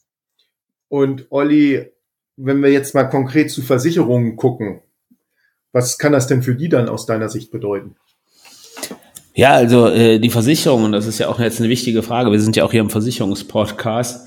Und Olli, wenn wir jetzt mal konkret zu Versicherungen gucken, was kann das denn für die dann aus deiner Sicht bedeuten? Ja, also die Versicherung, und das ist ja auch jetzt eine wichtige Frage, wir sind ja auch hier im Versicherungspodcast,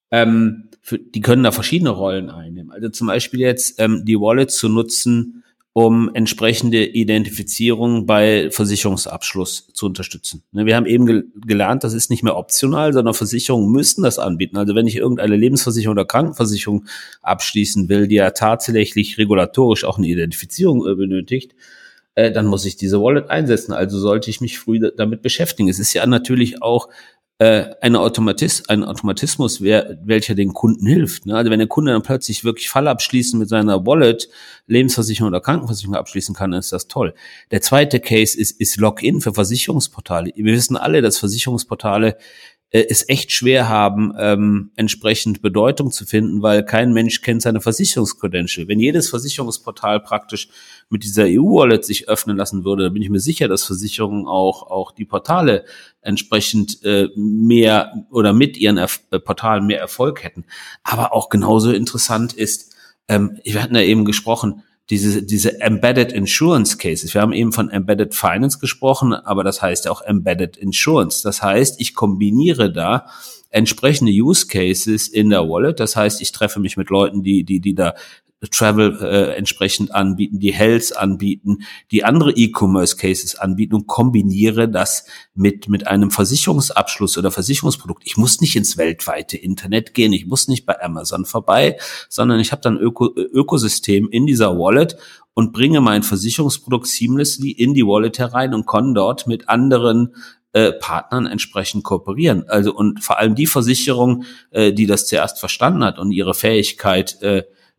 die können da verschiedene Rollen einnehmen. Also zum Beispiel jetzt die Wallet zu nutzen, um entsprechende Identifizierung bei Versicherungsabschluss zu unterstützen. Wir haben eben gelernt, das ist nicht mehr optional, sondern Versicherungen müssen das anbieten. Also wenn ich irgendeine Lebensversicherung oder Krankenversicherung abschließen will, die ja tatsächlich regulatorisch auch eine Identifizierung benötigt, dann muss ich diese Wallet einsetzen. Also sollte ich mich früh damit beschäftigen. Es ist ja natürlich auch ein Automatismus, welcher den Kunden hilft. Also wenn der Kunde dann plötzlich wirklich fallabschließend mit seiner Wallet Lebensversicherung oder Krankenversicherung abschließen kann, dann ist das toll. Der zweite Case ist Login für Versicherungsportale. Wir wissen alle, dass Versicherungsportale es echt schwer haben, entsprechend Bedeutung zu finden, weil kein Mensch kennt seine Versicherungskredential. Wenn jedes Versicherungsportal praktisch mit dieser EU-Wallet sich öffnen lassen würde, dann bin ich mir sicher, dass Versicherungen auch die Portale entsprechend mehr oder mit ihren Portalen mehr Erfolg hätten. Aber auch genauso interessant ist, wir hatten ja eben gesprochen, diese Embedded Insurance Cases. Wir haben eben von Embedded Finance gesprochen, aber das heißt ja auch Embedded Insurance. Das heißt, ich kombiniere da entsprechende Use Cases in der Wallet. Das heißt, ich treffe mich mit Leuten, die da Travel entsprechend anbieten, die Health anbieten, die andere E-Commerce-Cases anbieten und kombiniere das mit einem Versicherungsabschluss oder Versicherungsprodukt. Ich muss nicht ins weltweite Internet gehen, ich muss nicht bei Amazon vorbei, sondern ich habe dann Ökosystem in dieser Wallet und bringe mein Versicherungsprodukt seamlessly in die Wallet herein und kann dort mit anderen Partnern entsprechend kooperieren. Also und vor allem die Versicherung, die das zuerst verstanden hat und ihre Fähigkeit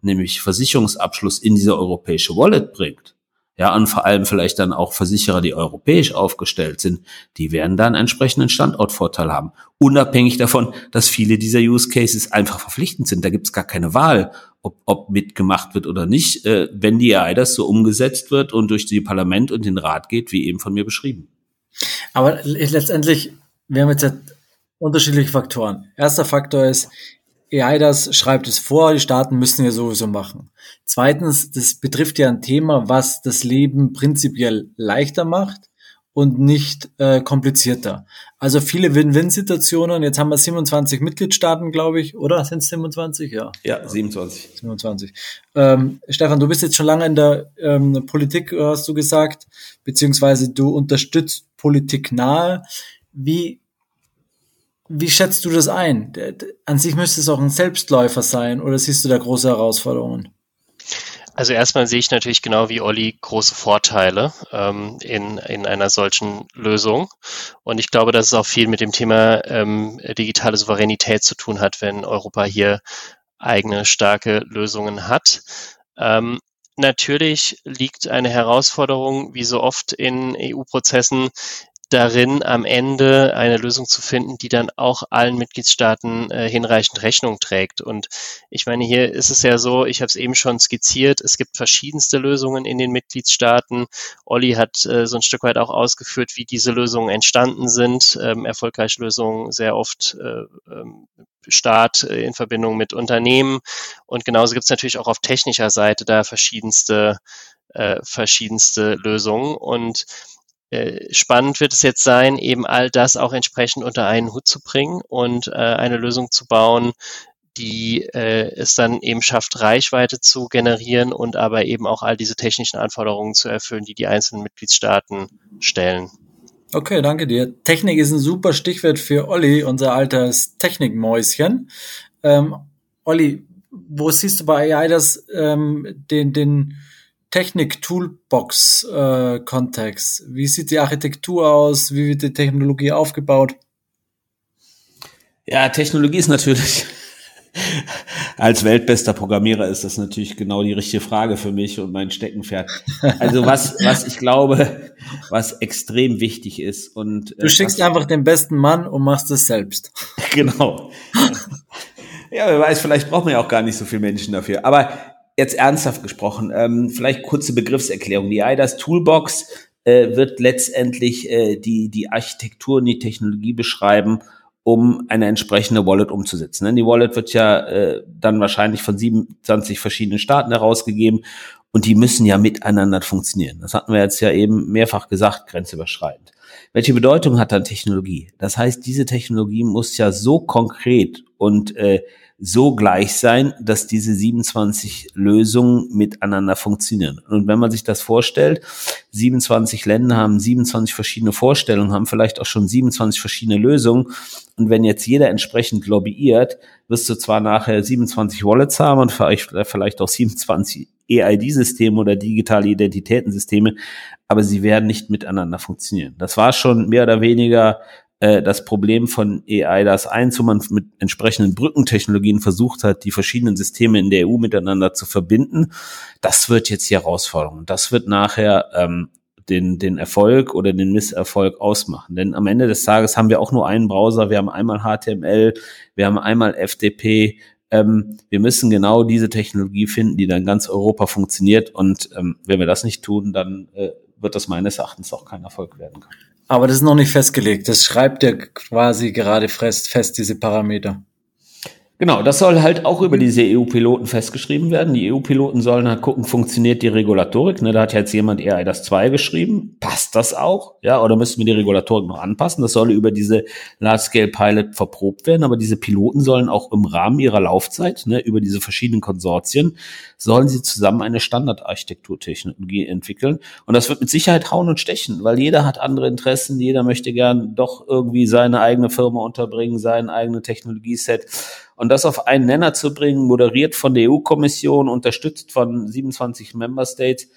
nämlich Versicherungsabschluss in diese europäische Wallet bringt, ja, und vor allem vielleicht dann auch Versicherer, die europäisch aufgestellt sind, die werden dann entsprechenden Standortvorteil haben. Unabhängig davon, dass viele dieser Use Cases einfach verpflichtend sind. Da gibt es gar keine Wahl, ob mitgemacht wird oder nicht, wenn die eIDAS so umgesetzt wird und durch die Parlament und den Rat geht, wie eben von mir beschrieben. Aber letztendlich, wir haben jetzt unterschiedliche Faktoren. Erster Faktor ist, eIDAS schreibt es vor, die Staaten müssen ja sowieso machen. Zweitens, das betrifft ja ein Thema, was das Leben prinzipiell leichter macht und nicht komplizierter. Also viele Win-Win-Situationen. Jetzt haben wir 27 Mitgliedstaaten, glaube ich, oder? Sind es 27? Ja. Ja, 27. 27. Stefan, du bist jetzt schon lange in der Politik, hast du gesagt, beziehungsweise du unterstützt Politik nahe. Wie schätzt du das ein? An sich müsste es auch ein Selbstläufer sein, oder siehst du da große Herausforderungen? Also erstmal sehe ich natürlich genau wie Olli große Vorteile in einer solchen Lösung. Und ich glaube, dass es auch viel mit dem Thema digitale Souveränität zu tun hat, wenn Europa hier eigene starke Lösungen hat. Natürlich liegt eine Herausforderung, wie so oft in EU-Prozessen, darin, am Ende eine Lösung zu finden, die dann auch allen Mitgliedstaaten hinreichend Rechnung trägt. Und ich meine, hier ist es ja so, ich habe es eben schon skizziert, es gibt verschiedenste Lösungen in den Mitgliedstaaten. Olli hat so ein Stück weit auch ausgeführt, wie diese Lösungen entstanden sind. Erfolgreiche Lösungen sehr oft Staat in Verbindung mit Unternehmen. Und genauso gibt es natürlich auch auf technischer Seite da verschiedenste Lösungen. Und spannend wird es jetzt sein, eben all das auch entsprechend unter einen Hut zu bringen und eine Lösung zu bauen, die es dann eben schafft, Reichweite zu generieren und aber eben auch all diese technischen Anforderungen zu erfüllen, die die einzelnen Mitgliedstaaten stellen. Okay, danke dir. Technik ist ein super Stichwort für Olli, unser altes Technikmäuschen. Olli, wo siehst du bei eIDAS den Technik-Toolbox-Kontext? Wie sieht die Architektur aus? Wie wird die Technologie aufgebaut? Ja, Technologie ist natürlich, als weltbester Programmierer ist das natürlich genau die richtige Frage für mich und mein Steckenpferd. Also was ich glaube, was extrem wichtig ist und du schickst einfach den besten Mann und machst es selbst. Genau. Ja, wer weiß, vielleicht braucht man ja auch gar nicht so viele Menschen dafür. Aber jetzt ernsthaft gesprochen, vielleicht kurze Begriffserklärung. Die eIDAS Toolbox wird letztendlich die Architektur und die Technologie beschreiben, um eine entsprechende Wallet umzusetzen. Denn die Wallet wird ja dann wahrscheinlich von 27 verschiedenen Staaten herausgegeben und die müssen ja miteinander funktionieren. Das hatten wir jetzt ja eben mehrfach gesagt, grenzüberschreitend. Welche Bedeutung hat dann Technologie? Das heißt, diese Technologie muss ja so konkret und so gleich sein, dass diese 27 Lösungen miteinander funktionieren. Und wenn man sich das vorstellt, 27 Länder haben 27 verschiedene Vorstellungen, haben vielleicht auch schon 27 verschiedene Lösungen. Und wenn jetzt jeder entsprechend lobbyiert, wirst du zwar nachher 27 Wallets haben und vielleicht auch 27 eID-Systeme oder digitale Identitätensysteme, aber sie werden nicht miteinander funktionieren. Das war schon mehr oder weniger das Problem von eIDAS 1, wo man mit entsprechenden Brückentechnologien versucht hat, die verschiedenen Systeme in der EU miteinander zu verbinden. Das wird jetzt die Herausforderung. Das wird nachher den Erfolg oder den Misserfolg ausmachen. Denn am Ende des Tages haben wir auch nur einen Browser. Wir haben einmal HTML, wir haben einmal FTP. Wir müssen genau diese Technologie finden, die dann in ganz Europa funktioniert. Und wenn wir das nicht tun, dann wird das meines Erachtens auch kein Erfolg werden können. Aber das ist noch nicht festgelegt. Das schreibt ja quasi gerade fest, diese Parameter. Genau, das soll halt auch über diese EU-Piloten festgeschrieben werden. Die EU-Piloten sollen halt gucken, funktioniert die Regulatorik. Ne, da hat jetzt jemand eIDAS 2 geschrieben. Passt das auch? Ja, oder müssen wir die Regulatorik noch anpassen? Das soll über diese Large-Scale-Pilot verprobt werden. Aber diese Piloten sollen auch im Rahmen ihrer Laufzeit, ne, über diese verschiedenen Konsortien, sollen sie zusammen eine Standardarchitekturtechnologie entwickeln. Und das wird mit Sicherheit hauen und stechen, weil jeder hat andere Interessen. Jeder möchte gern doch irgendwie seine eigene Firma unterbringen, seinen eigenen Technologieset. Und das auf einen Nenner zu bringen, moderiert von der EU-Kommission, unterstützt von 27 Member States.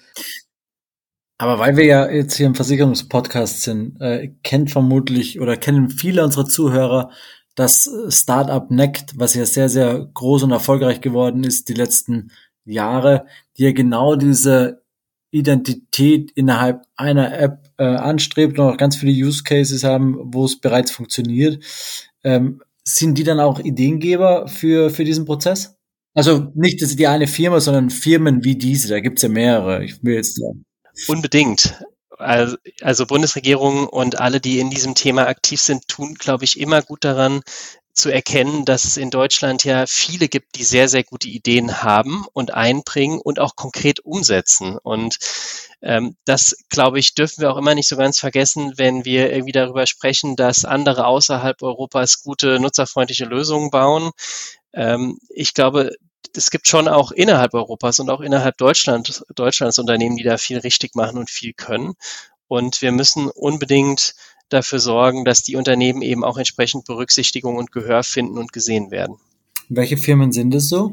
Aber weil wir ja jetzt hier im Versicherungspodcast sind, kennen viele unserer Zuhörer das Startup Nect, was ja sehr, sehr groß und erfolgreich geworden ist die letzten Jahre, die ja genau diese Identität innerhalb einer App anstrebt und auch ganz viele Use Cases haben, wo es bereits funktioniert. Sind die dann auch Ideengeber für diesen Prozess? Also nicht die eine Firma, sondern Firmen wie diese, da gibt's ja mehrere. Ich will jetzt sagen. Unbedingt. Also Bundesregierung und alle, die in diesem Thema aktiv sind, tun, glaube ich, immer gut daran, zu erkennen, dass es in Deutschland ja viele gibt, die sehr, sehr gute Ideen haben und einbringen und auch konkret umsetzen. Und das, glaube ich, dürfen wir auch immer nicht so ganz vergessen, wenn wir irgendwie darüber sprechen, dass andere außerhalb Europas gute, nutzerfreundliche Lösungen bauen. Ich glaube, es gibt schon auch innerhalb Europas und auch innerhalb Deutschlands Unternehmen, die da viel richtig machen und viel können. Und wir müssen unbedingt dafür sorgen, dass die Unternehmen eben auch entsprechend Berücksichtigung und Gehör finden und gesehen werden. Welche Firmen sind es so?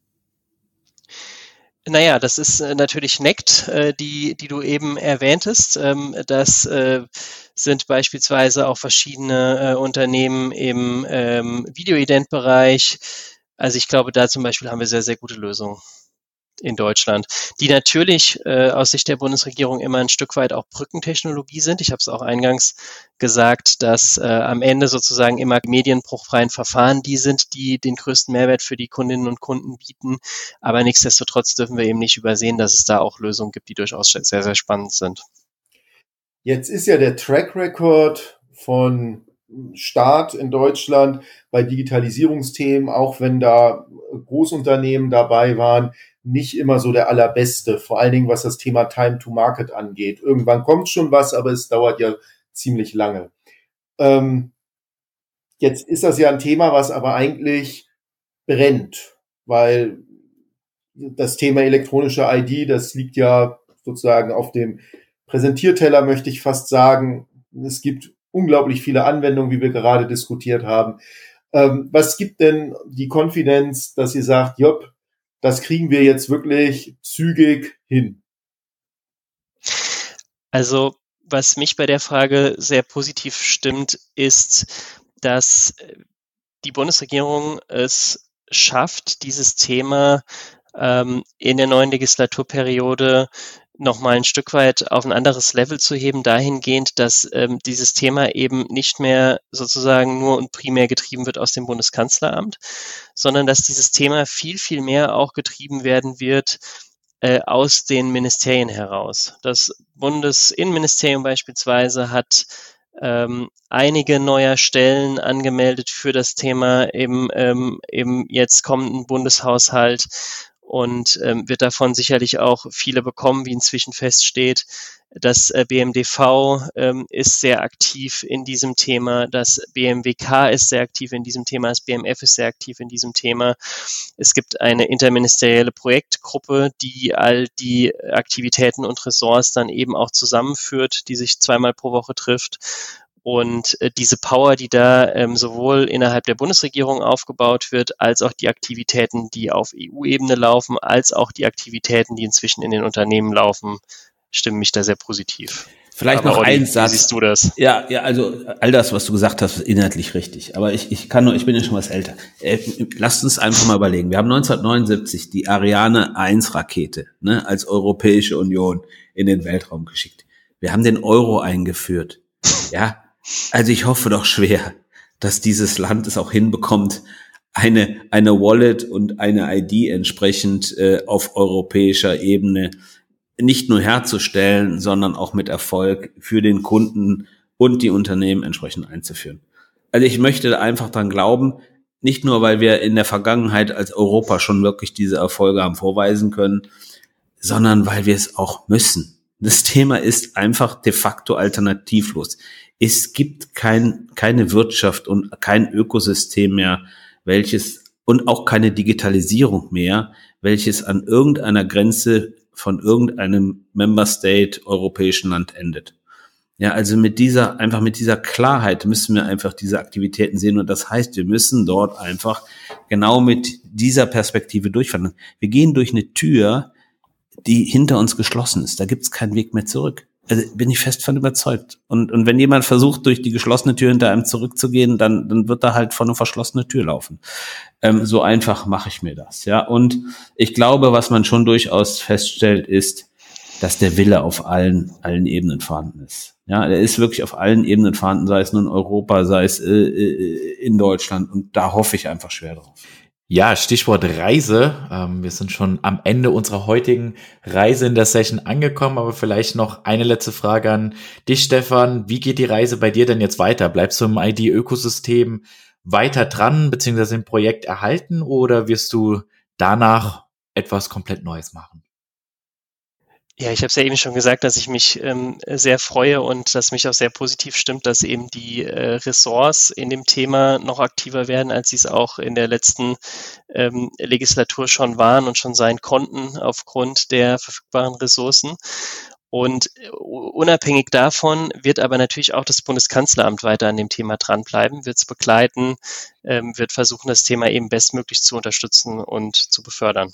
Naja, das ist natürlich Nect, die du eben erwähntest. Das sind beispielsweise auch verschiedene Unternehmen im Videoident-Bereich. Also ich glaube, da zum Beispiel haben wir sehr, sehr gute Lösungen in Deutschland, die natürlich aus Sicht der Bundesregierung immer ein Stück weit auch Brückentechnologie sind. Ich habe es auch eingangs gesagt, dass am Ende sozusagen immer medienbruchfreien Verfahren die sind, die den größten Mehrwert für die Kundinnen und Kunden bieten. Aber nichtsdestotrotz dürfen wir eben nicht übersehen, dass es da auch Lösungen gibt, die durchaus sehr, sehr spannend sind. Jetzt ist ja der Track Record von Staat in Deutschland bei Digitalisierungsthemen, auch wenn da Großunternehmen dabei waren, nicht immer so der allerbeste, vor allen Dingen was das Thema Time to Market angeht. Irgendwann kommt schon was, aber es dauert ja ziemlich lange. Jetzt ist das ja ein Thema, was aber eigentlich brennt, weil das Thema elektronische ID, das liegt ja sozusagen auf dem Präsentierteller, möchte ich fast sagen. Es gibt unglaublich viele Anwendungen, wie wir gerade diskutiert haben. Was gibt denn die Confidence, dass ihr sagt, Jopp, das kriegen wir jetzt wirklich zügig hin? Also, was mich bei der Frage sehr positiv stimmt, ist, dass die Bundesregierung es schafft, dieses Thema in der neuen Legislaturperiode nochmal ein Stück weit auf ein anderes Level zu heben, dahingehend, dass dieses Thema eben nicht mehr sozusagen nur und primär getrieben wird aus dem Bundeskanzleramt, sondern dass dieses Thema viel, viel mehr auch getrieben werden wird aus den Ministerien heraus. Das Bundesinnenministerium beispielsweise hat einige neuer Stellen angemeldet für das Thema im jetzt kommenden Bundeshaushalt und wird davon sicherlich auch viele bekommen, wie inzwischen feststeht. Das BMDV ist sehr aktiv in diesem Thema, das BMWK ist sehr aktiv in diesem Thema, das BMF ist sehr aktiv in diesem Thema. Es gibt eine interministerielle Projektgruppe, die all die Aktivitäten und Ressorts dann eben auch zusammenführt, die sich zweimal pro Woche trifft. Und diese Power, die da sowohl innerhalb der Bundesregierung aufgebaut wird, als auch die Aktivitäten, die auf EU-Ebene laufen, als auch die Aktivitäten, die inzwischen in den Unternehmen laufen, stimmen mich da sehr positiv. Vielleicht aber noch Olli, ein Satz. Wie siehst du das? Ja, also all das, was du gesagt hast, ist inhaltlich richtig. Aber ich bin ja schon was älter. Lasst uns einfach mal überlegen. Wir haben 1979 die Ariane 1 Rakete, als Europäische Union in den Weltraum geschickt. Wir haben den Euro eingeführt. Ja, also ich hoffe doch schwer, dass dieses Land es auch hinbekommt, eine Wallet und eine ID entsprechend auf europäischer Ebene nicht nur herzustellen, sondern auch mit Erfolg für den Kunden und die Unternehmen entsprechend einzuführen. Also ich möchte einfach dran glauben, nicht nur, weil wir in der Vergangenheit als Europa schon wirklich diese Erfolge haben vorweisen können, sondern weil wir es auch müssen. Das Thema ist einfach de facto alternativlos. Es gibt keine Wirtschaft und kein Ökosystem mehr, und auch keine Digitalisierung mehr, welches an irgendeiner Grenze von irgendeinem Member State europäischen Land endet. Ja, also mit dieser Klarheit müssen wir einfach diese Aktivitäten sehen und das heißt, wir müssen dort einfach genau mit dieser Perspektive durchfahren. Wir gehen durch eine Tür, die hinter uns geschlossen ist. Da gibt's keinen Weg mehr zurück. Also bin ich fest von überzeugt. Und wenn jemand versucht, durch die geschlossene Tür hinter einem zurückzugehen, dann wird er halt vor eine verschlossene Tür laufen. So einfach mache ich mir das. Ja. Und ich glaube, was man schon durchaus feststellt, ist, dass der Wille auf allen Ebenen vorhanden ist. Ja, der ist wirklich auf allen Ebenen vorhanden, sei es nun in Europa, sei es in Deutschland. Und da hoffe ich einfach schwer drauf. Ja, Stichwort Reise. Wir sind schon am Ende unserer heutigen Reise in der Session angekommen, aber vielleicht noch eine letzte Frage an dich, Stefan. Wie geht die Reise bei dir denn jetzt weiter? Bleibst du im ID-Ökosystem weiter dran, beziehungsweise im Projekt erhalten, oder wirst du danach etwas komplett Neues machen? Ja, ich habe es ja eben schon gesagt, dass ich mich sehr freue und dass mich auch sehr positiv stimmt, dass eben die Ressorts in dem Thema noch aktiver werden, als sie es auch in der letzten Legislatur schon waren und schon sein konnten aufgrund der verfügbaren Ressourcen. Und unabhängig davon wird aber natürlich auch das Bundeskanzleramt weiter an dem Thema dranbleiben, wird es begleiten, wird versuchen, das Thema eben bestmöglich zu unterstützen und zu befördern.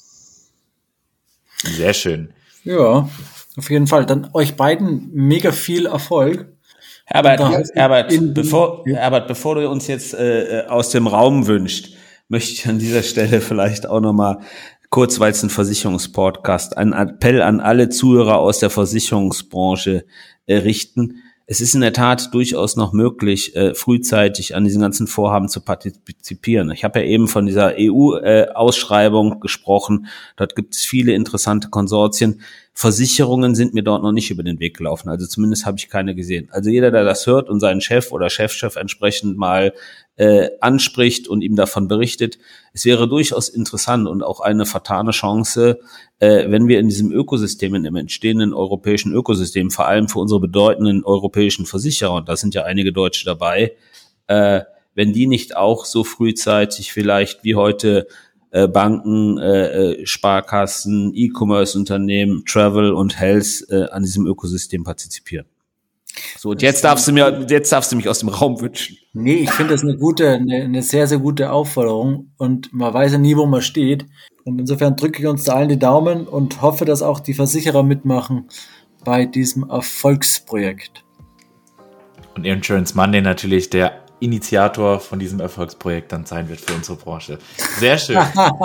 Sehr schön. Ja, auf jeden Fall. Dann euch beiden mega viel Erfolg. Herbert, bevor du uns jetzt aus dem Raum wünschst, möchte ich an dieser Stelle vielleicht auch nochmal kurz, weil es ein Versicherungspodcast, einen Appell an alle Zuhörer aus der Versicherungsbranche richten. Es ist in der Tat durchaus noch möglich, frühzeitig an diesen ganzen Vorhaben zu partizipieren. Ich habe ja eben von dieser EU-Ausschreibung gesprochen. Dort gibt es viele interessante Konsortien. Versicherungen sind mir dort noch nicht über den Weg gelaufen. Also zumindest habe ich keine gesehen. Also jeder, der das hört und seinen Chef oder Chefchef entsprechend mal anspricht und ihm davon berichtet, es wäre durchaus interessant und auch eine vertane Chance, wenn wir in diesem Ökosystem, in dem entstehenden europäischen Ökosystem, vor allem für unsere bedeutenden europäischen Versicherer, und da sind ja einige Deutsche dabei, wenn die nicht auch so frühzeitig vielleicht wie heute Banken, Sparkassen, E-Commerce-Unternehmen, Travel und Health an diesem Ökosystem partizipieren. So, und jetzt darfst du mich aus dem Raum wünschen. Nee, ich finde das eine sehr, sehr gute Aufforderung und man weiß ja nie, wo man steht. Und insofern drücke ich uns da allen die Daumen und hoffe, dass auch die Versicherer mitmachen bei diesem Erfolgsprojekt. Und Insurance Monday natürlich der Initiator von diesem Erfolgsprojekt dann sein wird für unsere Branche. Sehr schön.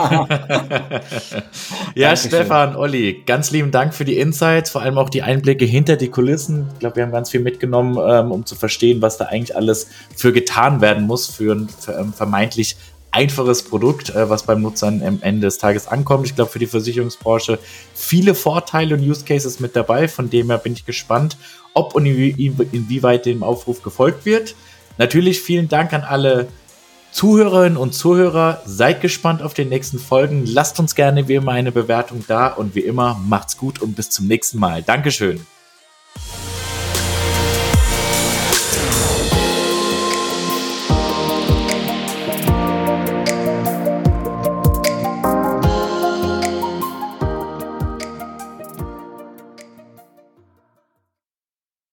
Ja, Stefan, Olli, ganz lieben Dank für die Insights, vor allem auch die Einblicke hinter die Kulissen. Ich glaube, wir haben ganz viel mitgenommen, um zu verstehen, was da eigentlich alles für getan werden muss für ein vermeintlich einfaches Produkt, was beim Nutzer am Ende des Tages ankommt. Ich glaube, für die Versicherungsbranche viele Vorteile und Use Cases mit dabei. Von dem her bin ich gespannt, ob und inwieweit dem Aufruf gefolgt wird. Natürlich vielen Dank an alle Zuhörerinnen und Zuhörer. Seid gespannt auf die nächsten Folgen. Lasst uns gerne wie immer eine Bewertung da und wie immer macht's gut und bis zum nächsten Mal. Dankeschön.